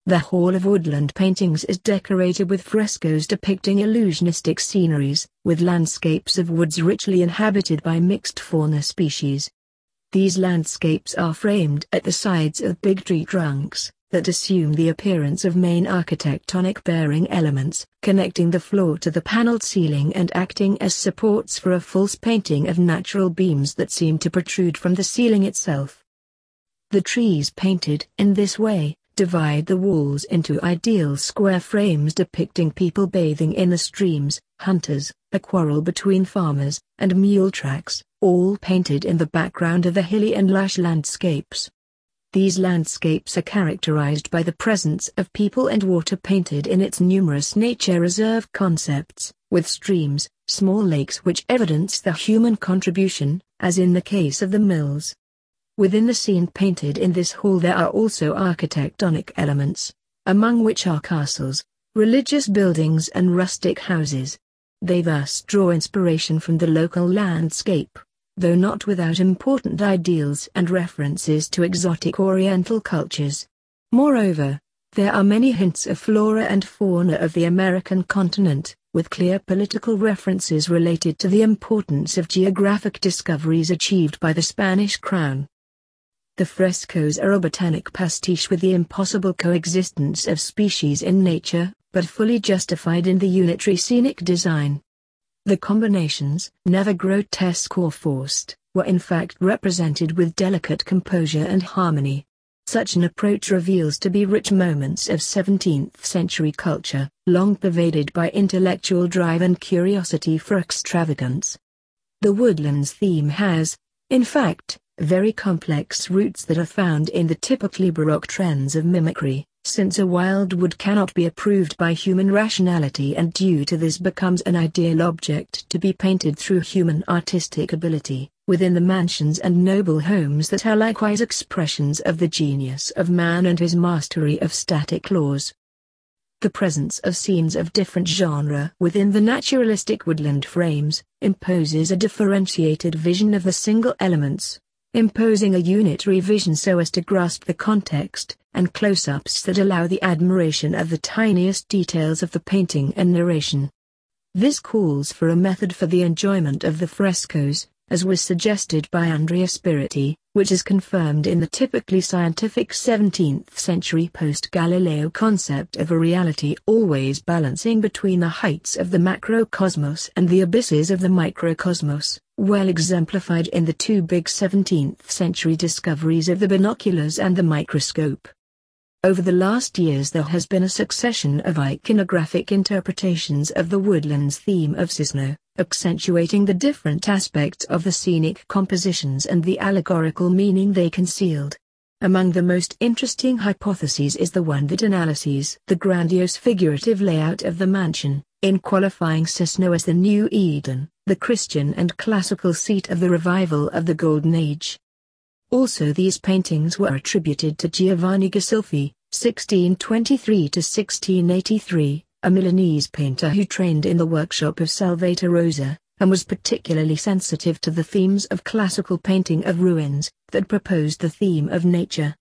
The Hall of Woodland Paintings is decorated with frescoes depicting illusionistic sceneries, with landscapes of woods richly inhabited by mixed fauna species. These landscapes are framed at the sides of big tree trunks, that assume the appearance of main architectonic bearing elements, connecting the floor to the paneled ceiling and acting as supports for a false painting of natural beams that seem to protrude from the ceiling itself. The trees painted in this way divide the walls into ideal square frames depicting people bathing in the streams, hunters, a quarrel between farmers, and mule tracks, all painted in the background of the hilly and lush landscapes. These landscapes are characterized by the presence of people and water painted in its numerous nature reserve concepts, with streams, small lakes which evidence the human contribution, as in the case of the mills. Within the scene painted in this hall there are also architectonic elements, among which are castles, religious buildings and rustic houses. They thus draw inspiration from the local landscape, though not without important ideals and references to exotic Oriental cultures. Moreover, there are many hints of flora and fauna of the American continent, with clear political references related to the importance of geographic discoveries achieved by the Spanish crown. The frescoes are a botanic pastiche with the impossible coexistence of species in nature, but fully justified in the unitary scenic design. The combinations, never grotesque or forced, were in fact represented with delicate composure and harmony. Such an approach reveals to be rich moments of 17th-century culture, long pervaded by intellectual drive and curiosity for extravagance. The Woodlands theme has, in fact, very complex roots that are found in the typically Baroque trends of mimicry, since a wild wood cannot be approved by human rationality and due to this becomes an ideal object to be painted through human artistic ability, within the mansions and noble homes that are likewise expressions of the genius of man and his mastery of static laws. The presence of scenes of different genre within the naturalistic woodland frames imposes a differentiated vision of the single elements, imposing a unitary vision so as to grasp the context, and close-ups that allow the admiration of the tiniest details of the painting and narration. This calls for a method for the enjoyment of the frescoes, as was suggested by Andrea Spiriti, which is confirmed in the typically scientific 17th-century post-Galileo concept of a reality always balancing between the heights of the macrocosmos and the abysses of the microcosmos, well exemplified in the two big 17th-century discoveries of the binoculars and the microscope. Over the last years there has been a succession of iconographic interpretations of the Woodlands theme of Cisno, accentuating the different aspects of the scenic compositions and the allegorical meaning they concealed. Among the most interesting hypotheses is the one that analyses the grandiose figurative layout of the mansion, in qualifying Cisno as the New Eden, the Christian and classical seat of the revival of the Golden Age. Also these paintings were attributed to Giovanni Ghisolfi, 1623–1683, a Milanese painter who trained in the workshop of Salvator Rosa, and was particularly sensitive to the themes of classical painting of ruins, that proposed the theme of nature.